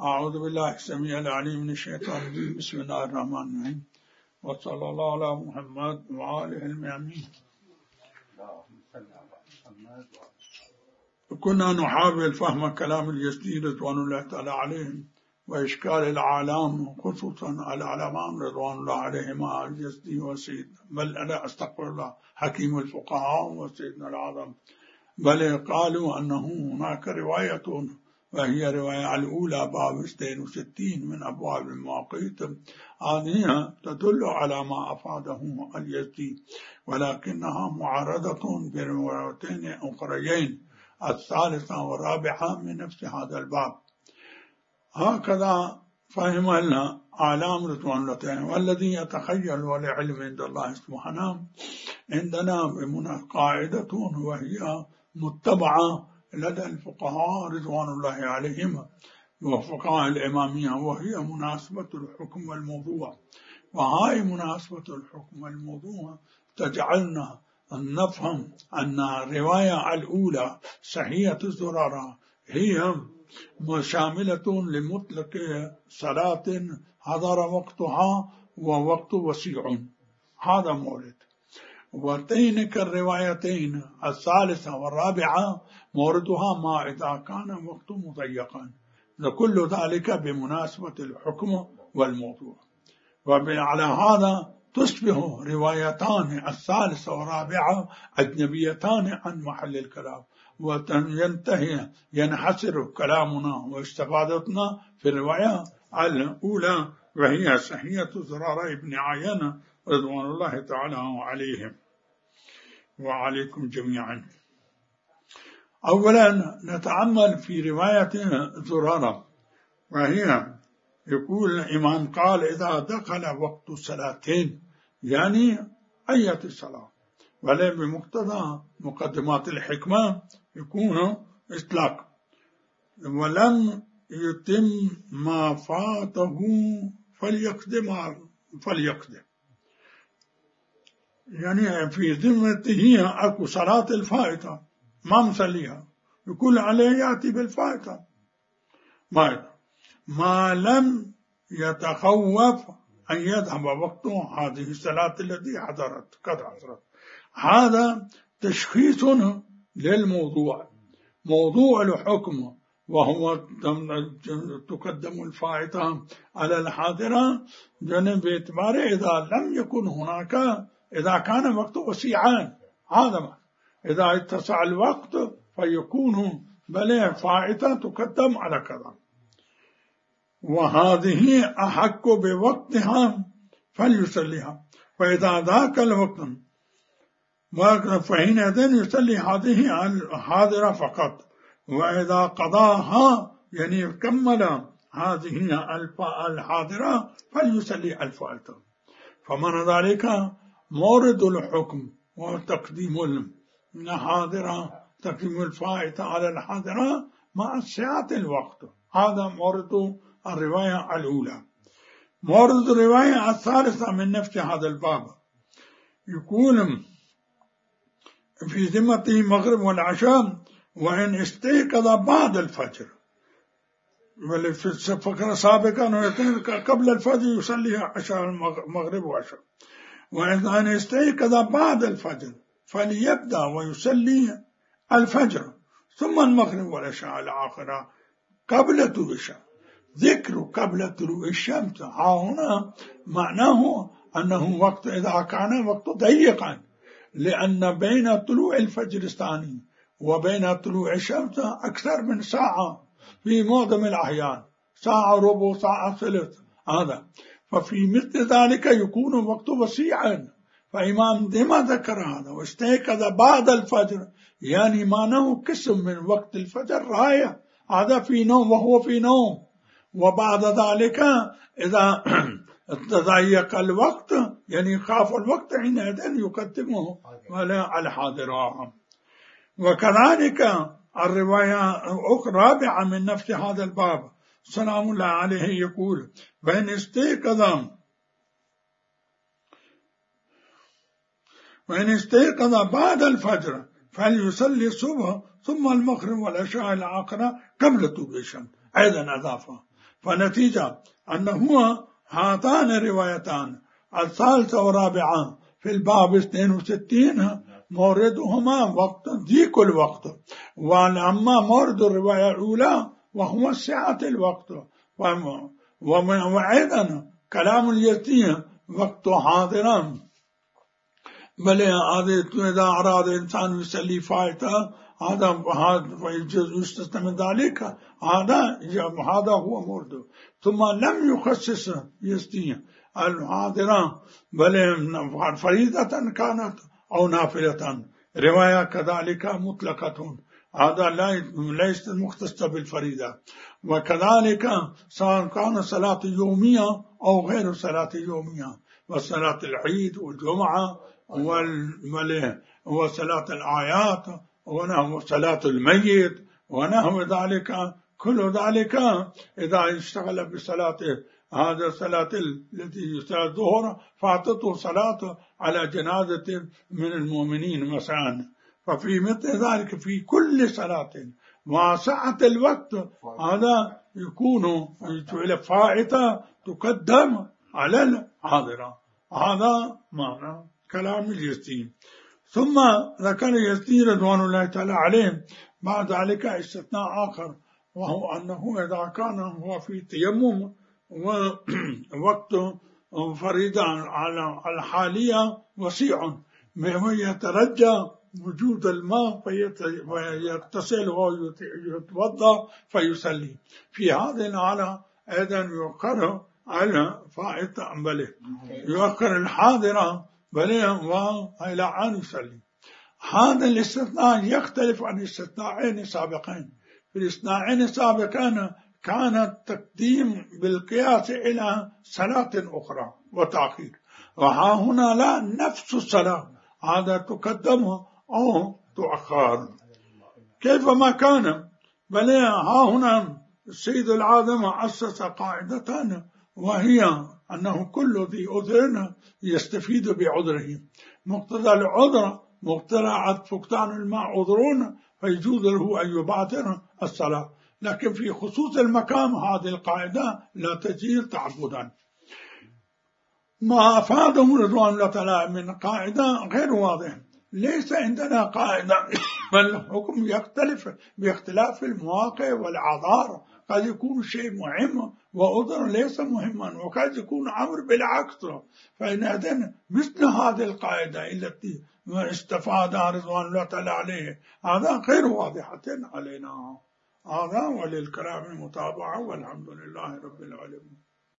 أعوذ بالله السميع العليم من الشيطان الرجيم. بسم الله الرحمن الرحيم، وصلى الله على محمد وآله الميامين. كنا نحاول فهم كلام اليزدي رضوان الله تعالى عليهم وإشكال العالم، خصوصا العلمان رضوان الله عليهما اليزدي وسيد، بل أنا أستغفر الله حكيم الفقهاء وسيدنا الأعظم، بل قالوا أنه هناك رواية، وهي رواية الأولى باب 62 من أبواب المواقيت، هذه تدل على ما أفاده اليزدي، ولكنها معارضة بروايتين أخريين، الثالثة والرابعة من نفس هذا الباب. هكذا فهم لنا أعلام رضوان الله، والذي يتخيل والعلم عند الله سبحانه. عندنا بمنا قاعدة وهي متبعة لدى الفقهاء رضوان الله عليهم وفقهاء الإمامية، وهي مناسبة الحكم والموضوع. وهاي مناسبة الحكم والموضوع تجعلنا نفهم أن الرواية الأولى صحيحة الزرارة هي شاملة لمطلق صلاة حضر وقتها ووقت وسيع، هذا مورد. وتلك الروايتين الثالثة والرابعة موردها ما إذا كان وقت مضيقا، وكل ذلك بمناسبة الحكم والموضوع. وعلى هذا تصبح روايتان الثالثة والرابعة أجنبيتان عن محل الكلام، وينتهي ينحصر كلامنا واستفادتنا في الرواية الأولى، وهي صحيحة زرارة بن عيينة رضوان الله تعالى عليهم وعليكم جميعا. أولا نتأمل في رواية زرارة، وهي يقول الإمام قال إذا دخل وقت الصلاتين، يعني أية الصلاة، ولا بمقتضى مقدمات الحكمة يكون إطلاق، ولم يتم ما فاته فليقدم، يعني في ذمته أكو صلاة الفائتة ما مصليها، يقول عليه يأتي بالفائتة ما لم يتخوف أن يذهب وقته هذه الصلاة التي حضرت قد حضرت. هذا تشخيص للموضوع، موضوع الحكم، وهو تقدم الفائتة على الحاضرة باعتبار إذا لم يكن هناك، إذا كان وقت وسيعان، هذا إذا اتسع الوقت فيكون بل فائتة تقدم على كذا، وهذه أحق بوقتها فليصليها، فإذا ذاك الوقت فحينئذ يصلي هذه الحاضرة فقط، وإذا قضاها يعني كمل هذه الحاضرة فليصلي الفائتة. فمن ذلك مورد الحكم وتقديم الحاضرة، تقديم الفائتة على الحاضرة مع سعة الوقت، هذا مورد الرواية الأولى. مورد الرواية الثالثة من نفس هذا الباب يقول في ذمته المغرب والعشاء، وإن استيقظ بعد الفجر، في الفقرة سابقا قبل الفجر يصلي عشاء المغرب وعشاء، وإذا استيقظ بعد الفجر فليبدأ ويصلي الفجر ثم المغرب والعشاء الآخرة قبل طلوع الشمس. ذكر قبل طلوع الشمس هنا معناه أنه وقت إذا كان وقت ضيقا، لأن بين طلوع الفجر الثاني وبين طلوع الشمس أكثر من ساعة في معظم الأحيان، ساعة ربع، ساعة ثلث، هذا ففي مثل ذلك يكون وقت وسيعا. فإمام لما ذكر هذا واستيقظ بعد الفجر، يعني معناه قسم من وقت الفجر راية، هذا في نوم وهو في نوم، وبعد ذلك إذا تضيق الوقت يعني خاف الوقت حينئذ يقدمه على الحاضرة. وكذلك الرواية رابعة من نفس هذا الباب سلام الله عليه يقول وإن استيقظ بعد الفجر فليصلي الصبح ثم المغرب والعشاء الآخرة قبل طلوع الشمس، أيضا أضافه. فنتيجة أنه هاتان الروايتان الثالثة والرابعة في الباب 62 موردهما وقت ضيق الوقت، وأما مورد الرواية الأولى وهو سعة الوقت، وأيضا كلام اليزدي وقت حاضرا. بل إذا أراد الإنسان يصلي فائتة هذا يستثنى من ذلك، هذا هو مورد. ثم لم يخصص يزدي الحاضرة بل فريضة كانت أو نافلة، رواية كذلك مطلقة، هذا ليس مختص بالفريضة. وكذلك سواء كان صلاة يومية أو غير صلاة يومية، وصلاة العيد والجمعة وصلاة الآيات وصلاة الميت ونحو ذلك، كل ذلك إذا اشتغل بصلاته، هذا الصلاة التي يصلي الظهر فاتته صلاة على جنازة من المؤمنين مثلا، ففي مثل ذلك في كل صلاة مع سعة الوقت هذا يكون فائتة تقدم على الحاضرة. هذا معنى كلام اليزدي. ثم ذكر اليزدي رضوان الله تعالى عليه بعد ذلك استثناء آخر، وهو أنه إذا كان هو في تيمم ووقت فريضة على الحالية وسيع ويترجى وجود الماء فيغتسل ويتوضا فيصلي، في هذه الحالة أيضا يؤخر على فائتة بله، يؤخر الحاضرة بله وإلى أن يصلي. هذا الاستثناء يختلف عن الاستثناءين السابقين. في الاستثناءين السابقين كان التقديم بالقياس إلى صلاة أخرى وتأخير، وها هنا لا، نفس الصلاة هذا تقدم أو تؤخر كيفما كان. بل ها هنا السيد العظم أسس قاعدة، وهي أنه كل ذي عذر يستفيد بعذره. مقتضى العذر مقتضى فقدان الماء عذرون، فيجوز له أن يبادر الصلاة، لكن في خصوص المكان هذه القاعدة لا تجير تعبدا. ما أفاده رضوان الله تعالى من قاعدة غير واضح، ليس عندنا قاعدة، بل الحكم يختلف باختلاف المواقع والأعذار. قد يكون شيء مهم وعذر ليس مهما، وقد يكون أمر بالعكس. فإن مثل هذه القاعدة التي استفادها رضوان الله تعالى عليه هذا غير واضحة علينا. هذا وللكلام متابعة، والحمد لله رب العالمين.